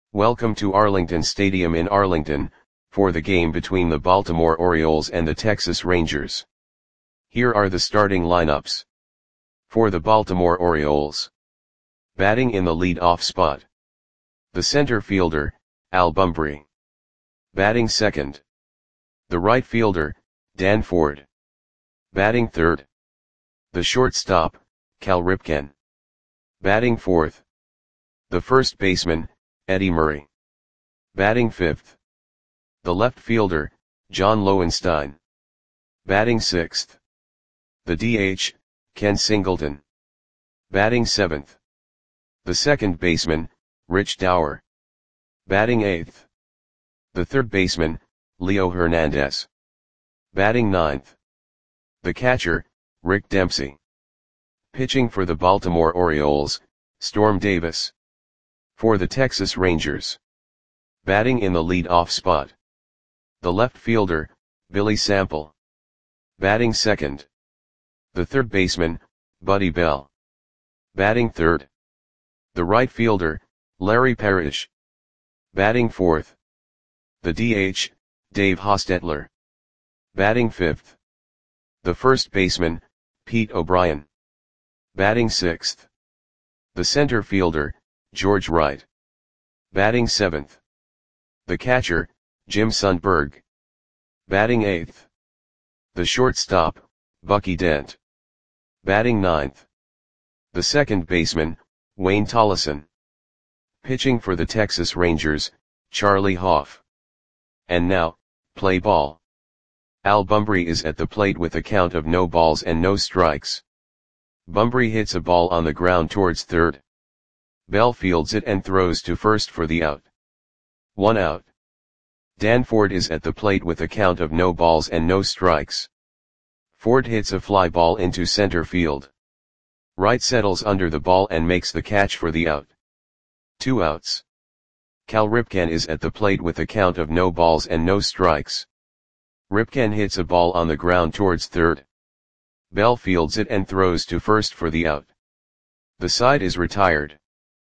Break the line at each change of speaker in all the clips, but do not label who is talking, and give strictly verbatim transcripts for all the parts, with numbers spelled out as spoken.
Welcome to Arlington Stadium in Arlington, for the game between the Baltimore Orioles and the Texas Rangers. Here are the starting lineups. For the Baltimore Orioles. Batting in the lead-off spot. The center fielder, Al Bumbry. Batting second. The right fielder, Dan Ford. Batting third. The shortstop, Cal Ripken. Batting fourth. The first baseman, Eddie Murray. Batting fifth. The left fielder, John Lowenstein. Batting sixth. The D H, Ken Singleton. Batting seventh. The second baseman, Rich Dauer. Batting eighth. The third baseman, Leo Hernandez. Batting ninth. The catcher, Rick Dempsey. Pitching for the Baltimore Orioles, Storm Davis. For the Texas Rangers. Batting in the lead-off spot. The left fielder, Billy Sample. Batting second. The third baseman, Buddy Bell. Batting third. The right fielder, Larry Parrish. Batting fourth. The D H, Dave Hostetler. Batting fifth. The first baseman, Pete O'Brien. Batting sixth. The center fielder, George Wright. Batting seventh. The catcher, Jim Sundberg. Batting eighth. The shortstop, Bucky Dent. Batting ninth. The second baseman, Wayne Tollison. Pitching for the Texas Rangers, Charlie Hoff. And now, play ball. Al Bumbry is at the plate with a count of no balls and no strikes. Bumbry hits a ball on the ground towards third. Bell fields it and throws to first for the out. One out. Dan Ford is at the plate with a count of no balls and no strikes. Ford hits a fly ball into center field. Wright settles under the ball and makes the catch for the out. Two outs. Cal Ripken is at the plate with a count of no balls and no strikes. Ripken hits a ball on the ground towards third. Bell fields it and throws to first for the out. The side is retired.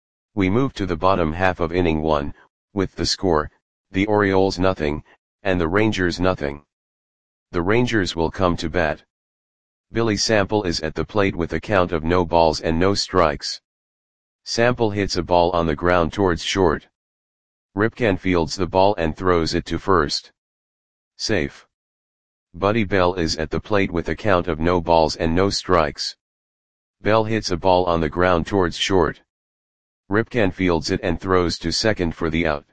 We move to the bottom half of inning one, with the score, the Orioles nothing, and the Rangers nothing. The Rangers will come to bat. Billy Sample is at the plate with a count of no balls and no strikes. Sample hits a ball on the ground towards short. Ripken fields the ball and throws it to first. Safe. Buddy Bell is at the plate with a count of no balls and no strikes. Bell hits a ball on the ground towards short. Ripken fields it and throws to second for the out.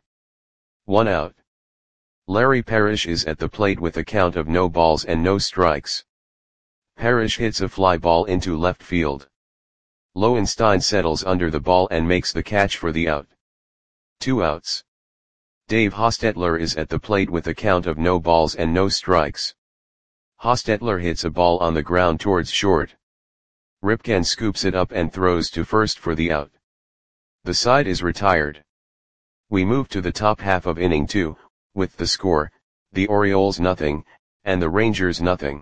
One out. Larry Parrish is at the plate with a count of no balls and no strikes. Parrish hits a fly ball into left field. Lowenstein settles under the ball and makes the catch for the out. Two outs. Dave Hostetler is at the plate with a count of no balls and no strikes. Hostetler hits a ball on the ground towards short. Ripken scoops it up and throws to first for the out. The side is retired. We move to the top half of inning two, with the score, the Orioles nothing, and the Rangers nothing.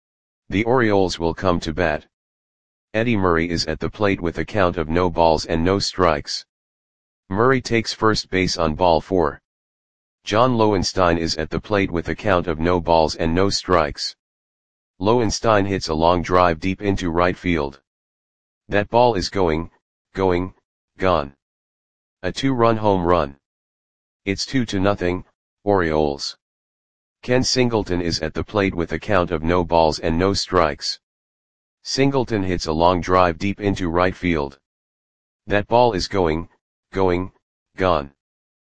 The Orioles will come to bat. Eddie Murray is at the plate with a count of no balls and no strikes. Murray takes first base on ball four. John Lowenstein is at the plate with a count of no balls and no strikes. Lowenstein hits a long drive deep into right field. That ball is going, going, gone. A two-run home run. It's two to nothing, Orioles. Ken Singleton is at the plate with a count of no balls and no strikes. Singleton hits a long drive deep into right field. That ball is going, going, gone.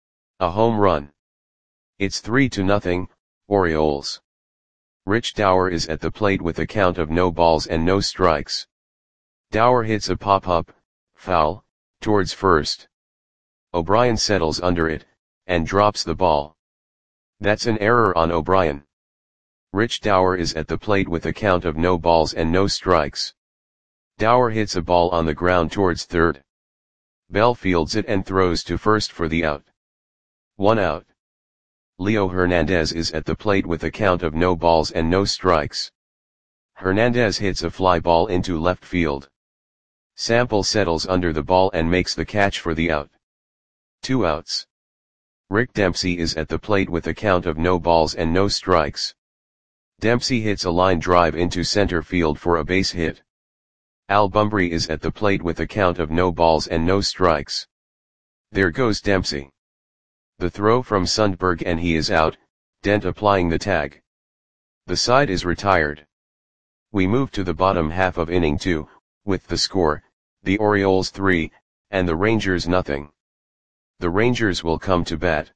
A home run. It's three to nothing, Orioles. Rich Dauer is at the plate with a count of no balls and no strikes. Dauer hits a pop-up, foul, towards first. O'Brien settles under it, and drops the ball. That's an error on O'Brien. Rich Dauer is at the plate with a count of no balls and no strikes. Dauer hits a ball on the ground towards third. Bell fields it and throws to first for the out. One out. Leo Hernandez is at the plate with a count of no balls and no strikes. Hernandez hits a fly ball into left field. Sample settles under the ball and makes the catch for the out. Two outs. Rick Dempsey is at the plate with a count of no balls and no strikes. Dempsey hits a line drive into center field for a base hit. Al Bumbry is at the plate with a count of no balls and no strikes. There goes Dempsey. The throw from Sundberg and he is out, Dent applying the tag. The side is retired. We move to the bottom half of inning two, with the score, the Orioles three, and the Rangers nothing. The Rangers will come to bat.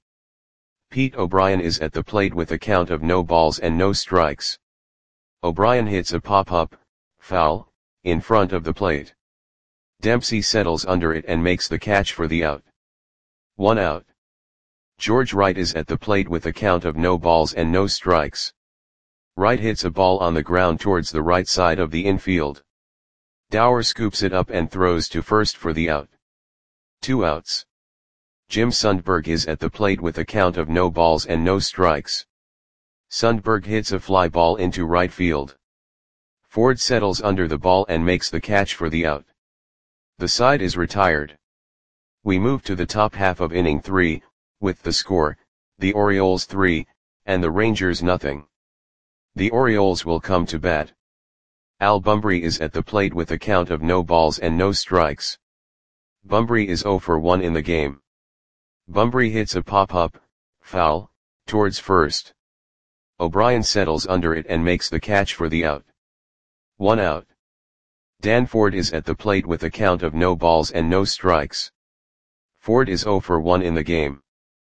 Pete O'Brien is at the plate with a count of no balls and no strikes. O'Brien hits a pop-up, foul, in front of the plate. Dempsey settles under it and makes the catch for the out. One out. George Wright is at the plate with a count of no balls and no strikes. Wright hits a ball on the ground towards the right side of the infield. Dower scoops it up and throws to first for the out. Two outs. Jim Sundberg is at the plate with a count of no balls and no strikes. Sundberg hits a fly ball into right field. Ford settles under the ball and makes the catch for the out. The side is retired. We move to the top half of inning three, with the score, the Orioles three, and the Rangers nothing. The Orioles will come to bat. Al Bumbry is at the plate with a count of no balls and no strikes. Bumbry is oh for one in the game. Bumbry hits a pop-up, foul, towards first. O'Brien settles under it and makes the catch for the out. One out. Dan Ford is at the plate with a count of no balls and no strikes. Ford is oh for one in the game.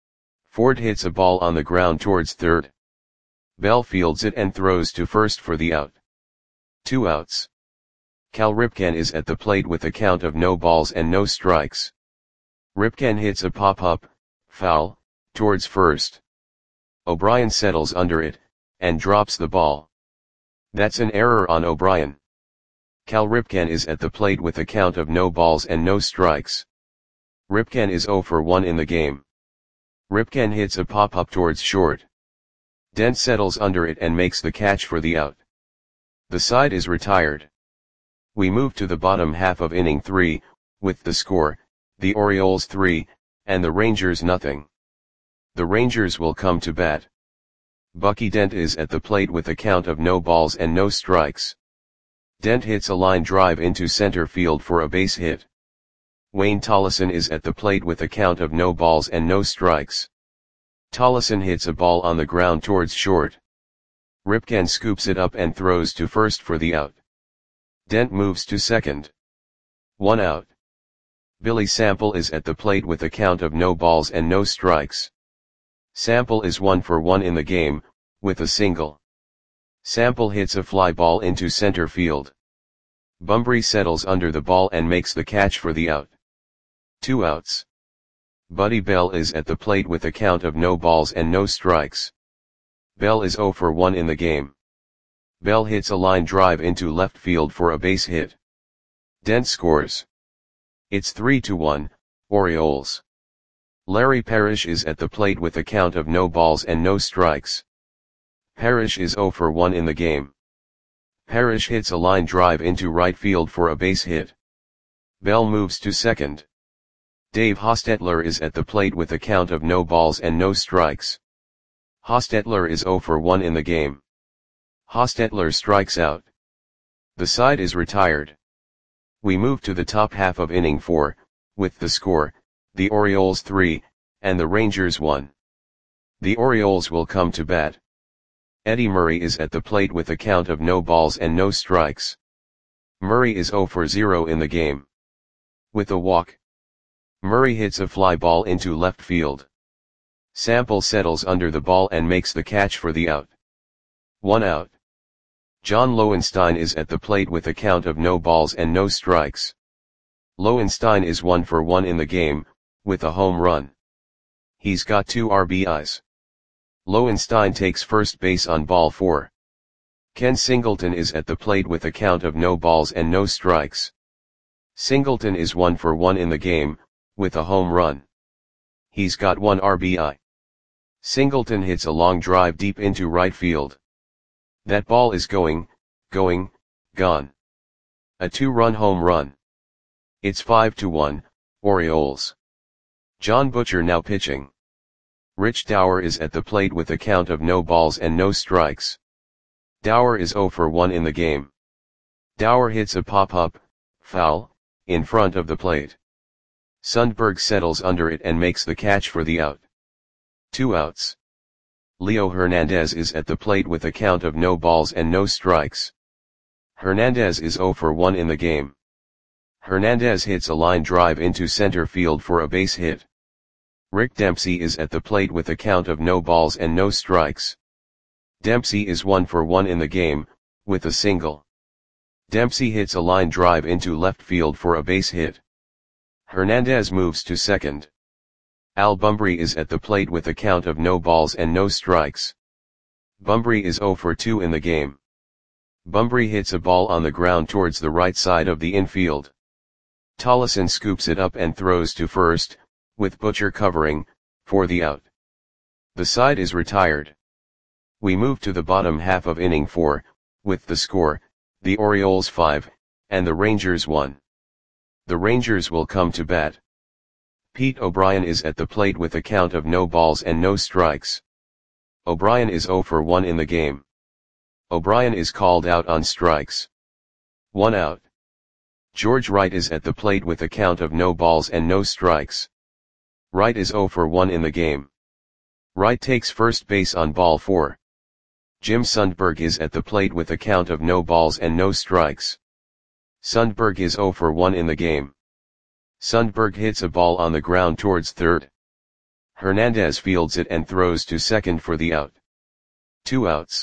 Ford hits a ball on the ground towards third. Bell fields it and throws to first for the out. Two outs. Cal Ripken is at the plate with a count of no balls and no strikes. Ripken hits a pop-up, foul, towards first. O'Brien settles under it, and drops the ball. That's an error on O'Brien. Cal Ripken is at the plate with a count of no balls and no strikes. Ripken is oh for one in the game. Ripken hits a pop-up towards short. Dent settles under it and makes the catch for the out. The side is retired. We move to the bottom half of inning three, with the score, the Orioles three, and the Rangers nothing. The Rangers will come to bat. Bucky Dent is at the plate with a count of no balls and no strikes. Dent hits a line drive into center field for a base hit. Wayne Tollison is at the plate with a count of no balls and no strikes. Tollison hits a ball on the ground towards short. Ripken scoops it up and throws to first for the out. Dent moves to second. One out. Billy Sample is at the plate with a count of no balls and no strikes. Sample is one for one in the game, with a single. Sample hits a fly ball into center field. Bumbry settles under the ball and makes the catch for the out. Two outs. Buddy Bell is at the plate with a count of no balls and no strikes. Bell is oh for one in the game. Bell hits a line drive into left field for a base hit. Dent scores. It's three to one, Orioles. Larry Parrish is at the plate with a count of no balls and no strikes. Parrish is oh for one in the game. Parrish hits a line drive into right field for a base hit. Bell moves to second. Dave Hostetler is at the plate with a count of no balls and no strikes. Hostetler is oh for one in the game. Hostetler strikes out. The side is retired. We move to the top half of inning four, with the score, the Orioles three, and the Rangers one. The Orioles will come to bat. Eddie Murray is at the plate with a count of no balls and no strikes. Murray is oh for zero in the game. With a walk, Murray hits a fly ball into left field. Sample settles under the ball and makes the catch for the out. One out. John Lowenstein is at the plate with a count of no balls and no strikes. Lowenstein is one for one in the game, with a home run. He's got two R B Is. Lowenstein takes first base on ball four. Ken Singleton is at the plate with a count of no balls and no strikes. Singleton is one for one in the game, with a home run. He's got one R B I. Singleton hits a long drive deep into right field. That ball is going, going, gone. A two-run home run. It's five to one, Orioles. John Butcher now pitching. Rich Dower is at the plate with a count of no balls and no strikes. Dower is zero for one in the game. Dower hits a pop-up, foul, in front of the plate. Sundberg settles under it and makes the catch for the out. Two outs. Leo Hernandez is at the plate with a count of no balls and no strikes. Hernandez is zero for one in the game. Hernandez hits a line drive into center field for a base hit. Rick Dempsey is at the plate with a count of no balls and no strikes. Dempsey is one for one in the game, with a single. Dempsey hits a line drive into left field for a base hit. Hernandez moves to second. Al Bumbry is at the plate with a count of no balls and no strikes. Bumbry is zero for two in the game. Bumbry hits a ball on the ground towards the right side of the infield. Tollison scoops it up and throws to first, with Butcher covering, for the out. The side is retired. We move to the bottom half of inning four, with the score, the Orioles five, and the Rangers one. The Rangers will come to bat. Pete O'Brien is at the plate with a count of no balls and no strikes. O'Brien is zero for one in the game. O'Brien is called out on strikes. One out. George Wright is at the plate with a count of no balls and no strikes. Wright is zero for one in the game. Wright takes first base on ball four. Jim Sundberg is at the plate with a count of no balls and no strikes. Sundberg is zero for one in the game. Sundberg hits a ball on the ground towards third. Hernandez fields it and throws to second for the out. Two outs.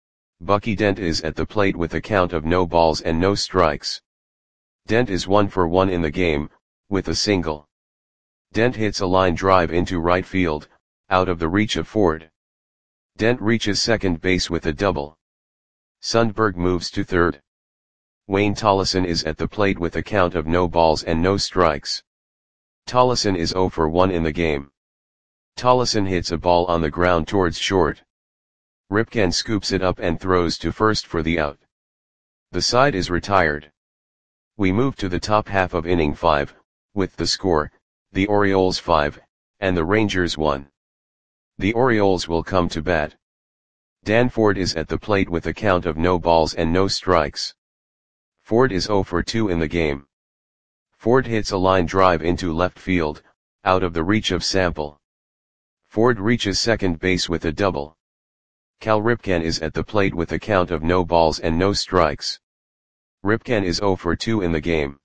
Bucky Dent is at the plate with a count of no balls and no strikes. Dent is one for one in the game, with a single. Dent hits a line drive into right field, out of the reach of Ford. Dent reaches second base with a double. Sundberg moves to third. Wayne Tollison is at the plate with a count of no balls and no strikes. Tollison is zero for one in the game. Tollison hits a ball on the ground towards short. Ripken scoops it up and throws to first for the out. The side is retired. We move to the top half of inning five, with the score, the Orioles five, and the Rangers one. The Orioles will come to bat. Dan Ford is at the plate with a count of no balls and no strikes. Ford is zero for two in the game. Ford hits a line drive into left field, out of the reach of Sample. Ford reaches second base with a double. Cal Ripken is at the plate with a count of no balls and no strikes. Ripken is zero for two in the game.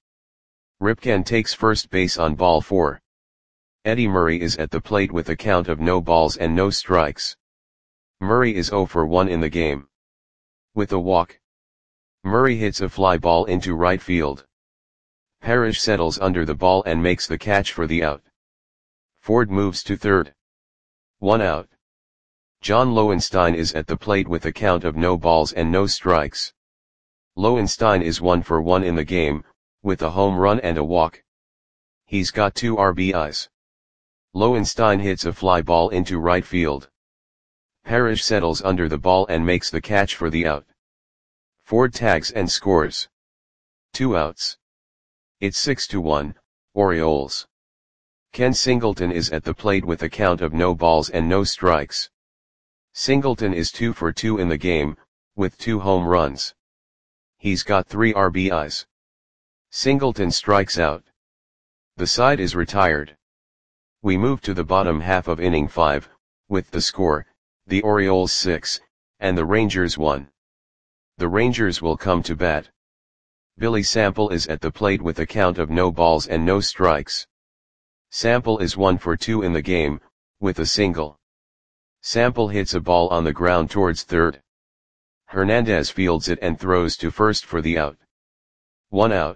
Ripken takes first base on ball four. Eddie Murray is at the plate with a count of no balls and no strikes. Murray is zero for one in the game. With a walk. Murray hits a fly ball into right field. Parrish settles under the ball and makes the catch for the out. Ford moves to third. One out. John Lowenstein is at the plate with a count of no balls and no strikes. Lowenstein is one for one in the game, with a home run and a walk. He's got two R B Is. Lowenstein hits a fly ball into right field. Parrish settles under the ball and makes the catch for the out. Ford tags and scores. Two outs. It's six to one, Orioles. Ken Singleton is at the plate with a count of no balls and no strikes. Singleton is two for two in the game, with two home runs. He's got three R B Is. Singleton strikes out. The side is retired. We move to the bottom half of inning five, with the score, the Orioles six, and the Rangers one. The Rangers will come to bat. Billy Sample is at the plate with a count of no balls and no strikes. Sample is one for two in the game, with a single. Sample hits a ball on the ground towards third. Hernandez fields it and throws to first for the out. One out.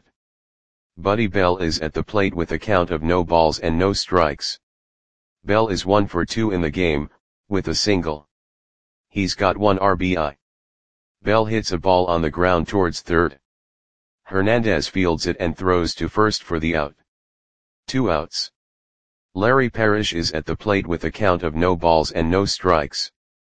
Buddy Bell is at the plate with a count of no balls and no strikes. Bell is one for two in the game, with a single. He's got one R B I. Bell hits a ball on the ground towards third. Hernandez fields it and throws to first for the out. Two outs. Larry Parrish is at the plate with a count of no balls and no strikes.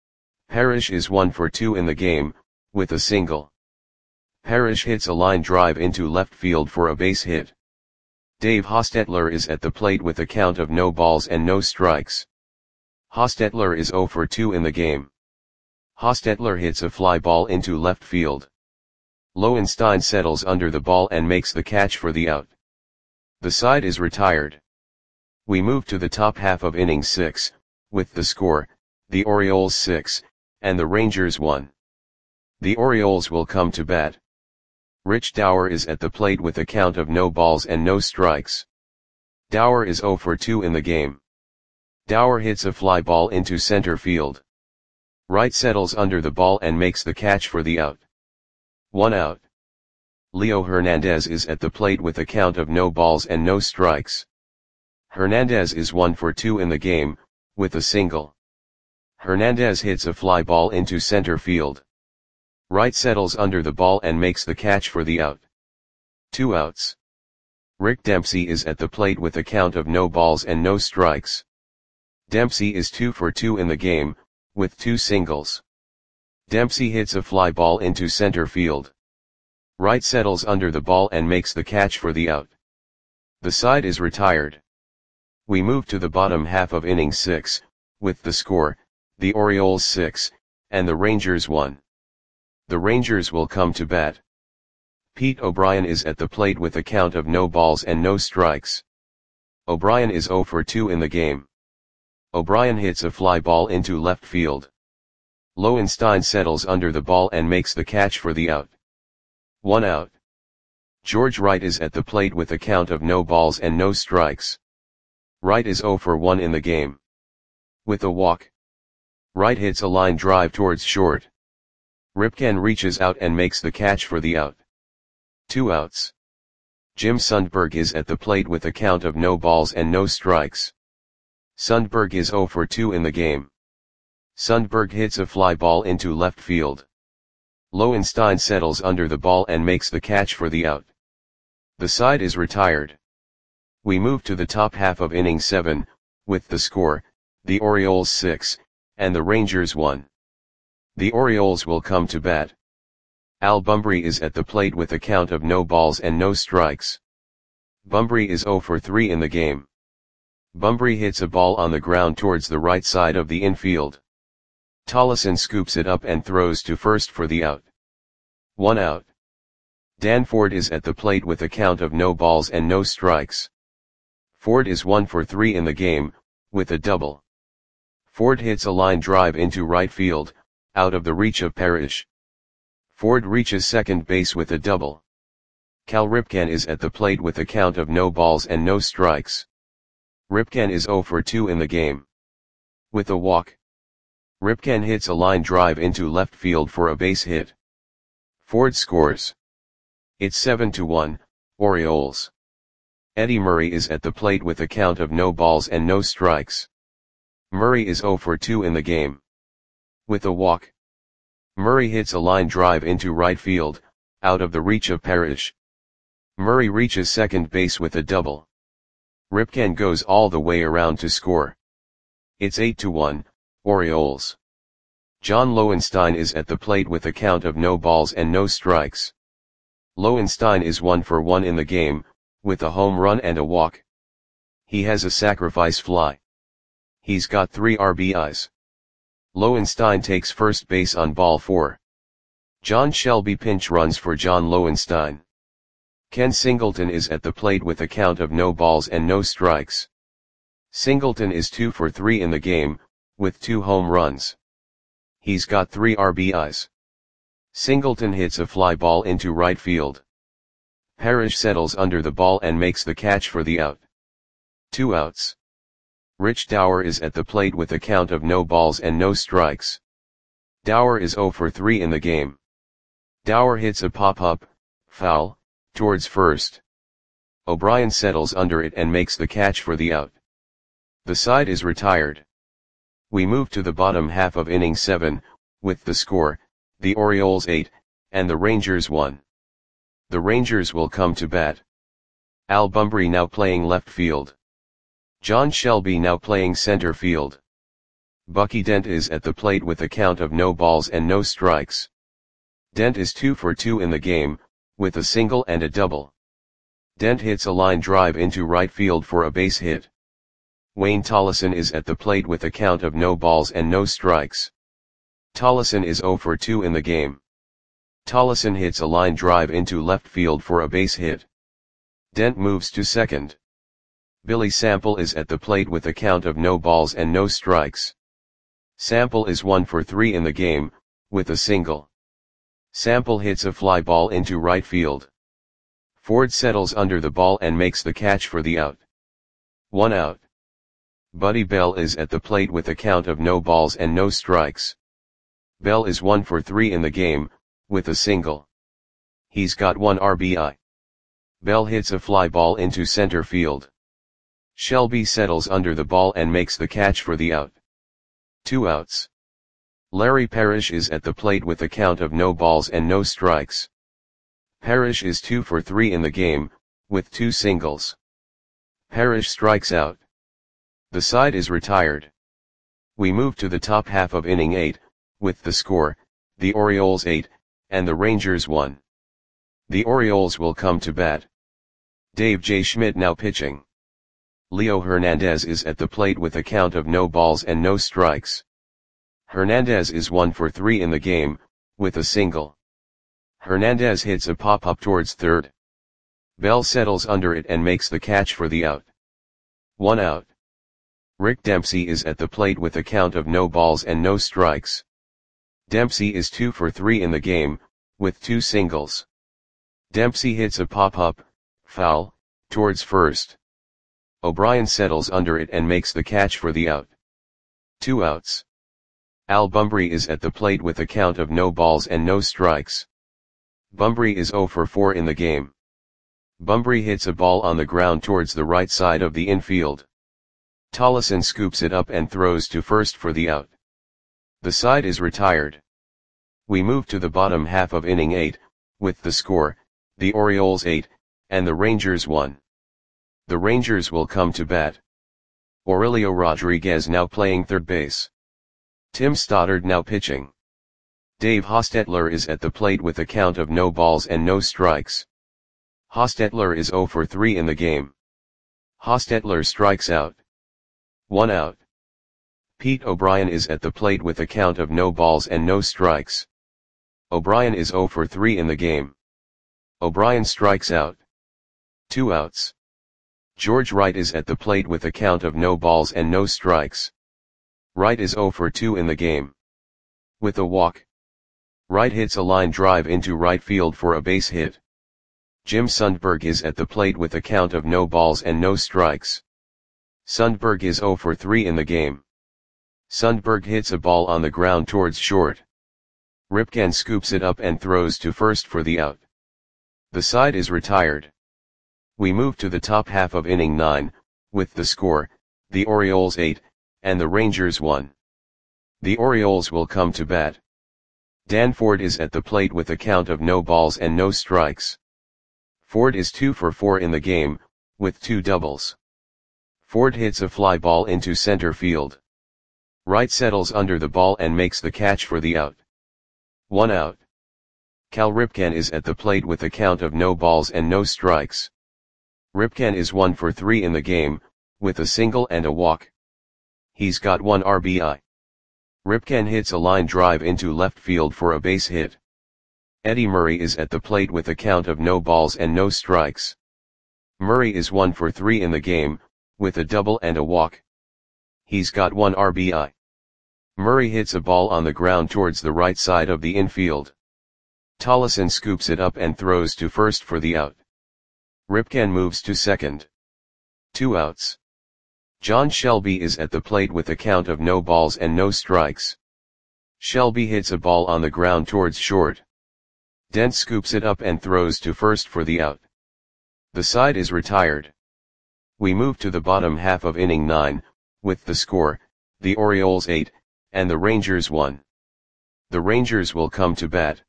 Parrish is one for two in the game, with a single. Parrish hits a line drive into left field for a base hit. Dave Hostetler is at the plate with a count of no balls and no strikes. Hostetler is zero for two in the game. Hostetler hits a fly ball into left field. Lowenstein settles under the ball and makes the catch for the out. The side is retired. We move to the top half of inning six, with the score, the Orioles six, and the Rangers one. The Orioles will come to bat. Rich Dauer is at the plate with a count of no balls and no strikes. Dauer is zero for two in the game. Dauer hits a fly ball into center field. Wright settles under the ball and makes the catch for the out. One out. Leo Hernandez is at the plate with a count of no balls and no strikes. Hernandez is one for two in the game, with a single. Hernandez hits a fly ball into center field. Wright settles under the ball and makes the catch for the out. Two outs. Rick Dempsey is at the plate with a count of no balls and no strikes. Dempsey is two for two in the game, with two singles. Dempsey hits a fly ball into center field. Wright settles under the ball and makes the catch for the out. The side is retired. We move to the bottom half of inning six, with the score, the Orioles six, and the Rangers one. The Rangers will come to bat. Pete O'Brien is at the plate with a count of no balls and no strikes. O'Brien is zero for two in the game. O'Brien hits a fly ball into left field. Lowenstein settles under the ball and makes the catch for the out. One out. George Wright is at the plate with a count of no balls and no strikes. Wright is zero for one in the game. With a walk. Wright hits a line drive towards short. Ripken reaches out and makes the catch for the out. Two outs. Jim Sundberg is at the plate with a count of no balls and no strikes. Sundberg is zero for two in the game. Sundberg hits a fly ball into left field. Lowenstein settles under the ball and makes the catch for the out. The side is retired. We move to the top half of inning seven, with the score, the Orioles six, and the Rangers one. The Orioles will come to bat. Al Bumbry is at the plate with a count of no balls and no strikes. Bumbry is zero for three in the game. Bumbry hits a ball on the ground towards the right side of the infield. Tollison scoops it up and throws to first for the out. One out. Dan Ford is at the plate with a count of no balls and no strikes. Ford is one for three in the game, with a double. Ford hits a line drive into right field, out of the reach of Parrish. Ford reaches second base with a double. Cal Ripken is at the plate with a count of no balls and no strikes. Ripken is zero for two in the game. With a walk. Ripken hits a line drive into left field for a base hit. Ford scores. It's seven to one, Orioles. Eddie Murray is at the plate with a count of no balls and no strikes. Murray is zero for two in the game. With a walk. Murray hits a line drive into right field, out of the reach of Parrish. Murray reaches second base with a double. Ripken goes all the way around to score. It's eight to one, Orioles. John Lowenstein is at the plate with a count of no balls and no strikes. Lowenstein is one for one in the game, with a home run and a walk. He has a sacrifice fly. He's got three R B Is. Lowenstein takes first base on ball four. John Shelby pinch runs for John Lowenstein. Ken Singleton is at the plate with a count of no balls and no strikes. Singleton is two for three in the game, with two home runs. He's got three R B Is. Singleton hits a fly ball into right field. Parrish settles under the ball and makes the catch for the out. Two outs. Rich Dauer is at the plate with a count of no balls and no strikes. Dauer is zero for three in the game. Dauer hits a pop-up, foul, towards first. O'Brien settles under it and makes the catch for the out. The side is retired. We move to the bottom half of inning seven, with the score, the Orioles eight, and the Rangers one. The Rangers will come to bat. Al Bumbry now playing left field. John Shelby now playing center field. Bucky Dent is at the plate with a count of no balls and no strikes. Dent is two for two in the game, with a single and a double. Dent hits a line drive into right field for a base hit. Wayne Tollison is at the plate with a count of no balls and no strikes. Tollison is zero for two in the game. Tollison hits a line drive into left field for a base hit. Dent moves to second. Billy Sample is at the plate with a count of no balls and no strikes. Sample is one for three in the game, with a single. Sample hits a fly ball into right field. Ford settles under the ball and makes the catch for the out. One out. Buddy Bell is at the plate with a count of no balls and no strikes. Bell is one for three in the game, with a single. He's got one R B I. Bell hits a fly ball into center field. Shelby settles under the ball and makes the catch for the out. Two outs. Larry Parrish is at the plate with a count of no balls and no strikes. Parrish is two for three in the game, with two singles. Parrish strikes out. The side is retired. We move to the top half of inning eight, with the score, the Orioles eight, and the Rangers one. The Orioles will come to bat. Dave J. Schmidt now pitching. Leo Hernandez is at the plate with a count of no balls and no strikes. Hernandez is one for three in the game, with a single. Hernandez hits a pop-up towards third. Bell settles under it and makes the catch for the out. One out. Rick Dempsey is at the plate with a count of no balls and no strikes. Dempsey is two for three in the game, with two singles. Dempsey hits a pop-up, foul, towards first. O'Brien settles under it and makes the catch for the out. Two outs. Al Bumbry is at the plate with a count of no balls and no strikes. Bumbry is zero for four in the game. Bumbry hits a ball on the ground towards the right side of the infield. Tollison scoops it up and throws to first for the out. The side is retired. We move to the bottom half of inning eight, with the score, the Orioles eight, and the Rangers one. The Rangers will come to bat. Aurelio Rodriguez now playing third base. Tim Stoddard now pitching. Dave Hostetler is at the plate with a count of no balls and no strikes. Hostetler is zero for three in the game. Hostetler strikes out. One out. Pete O'Brien is at the plate with a count of no balls and no strikes. O'Brien is zero for three in the game. O'Brien strikes out. Two outs. George Wright is at the plate with a count of no balls and no strikes. Wright is zero for two in the game. With a walk. Wright hits a line drive into right field for a base hit. Jim Sundberg is at the plate with a count of no balls and no strikes. Sundberg is zero for three in the game. Sundberg hits a ball on the ground towards short. Ripken scoops it up and throws to first for the out. The side is retired. We move to the top half of inning nine, with the score, the Orioles eight, and the Rangers one. The Orioles will come to bat. Dan Ford is at the plate with a count of no balls and no strikes. Ford is two for four in the game, with two doubles. Ford hits a fly ball into center field. Wright settles under the ball and makes the catch for the out. One out. Cal Ripken is at the plate with a count of no balls and no strikes. Ripken is one for three in the game, with a single and a walk. He's got one R B I. Ripken hits a line drive into left field for a base hit. Eddie Murray is at the plate with a count of no balls and no strikes. Murray is one for three in the game, with a double and a walk. He's got one R B I. Murray hits a ball on the ground towards the right side of the infield. Tollison scoops it up and throws to first for the out. Ripken moves to second. Two outs. John Shelby is at the plate with a count of no balls and no strikes. Shelby hits a ball on the ground towards short. Dent scoops it up and throws to first for the out. The side is retired. We move to the bottom half of inning nine, with the score, the Orioles eight, and the Rangers one. The Rangers will come to bat.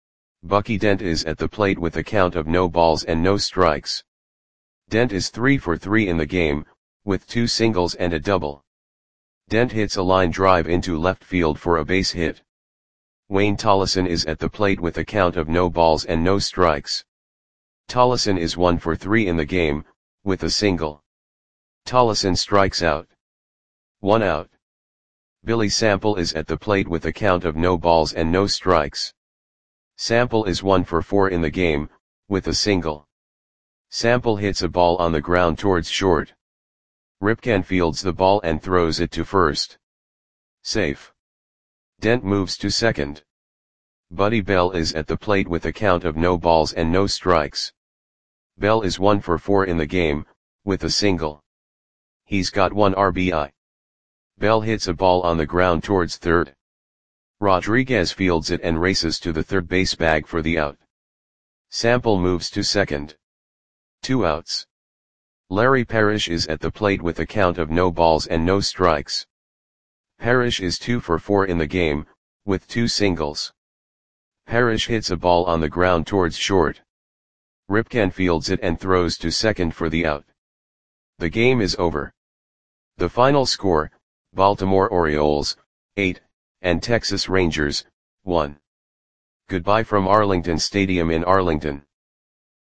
Bucky Dent is at the plate with a count of no balls and no strikes. Dent is three for three in the game, with two singles and a double. Dent hits a line drive into left field for a base hit. Wayne Tollison is at the plate with a count of no balls and no strikes. Tollison is one for three in the game, with a single. Tollison strikes out. One out. Billy Sample is at the plate with a count of no balls and no strikes. Sample is one for four in the game, with a single. Sample hits a ball on the ground towards short. Ripken fields the ball and throws it to first. Safe. Dent moves to second. Buddy Bell is at the plate with a count of no balls and no strikes. Bell is one for four in the game, with a single. He's got one R B I. Bell hits a ball on the ground towards third. Rodriguez fields it and races to the third base bag for the out. Sample moves to second. Two outs. Larry Parrish is at the plate with a count of no balls and no strikes. Parrish is two for four in the game, with two singles. Parrish hits a ball on the ground towards short. Ripken fields it and throws to second for the out. The game is over. The final score, Baltimore Orioles, eight, and Texas Rangers, one. Goodbye from Arlington Stadium in Arlington.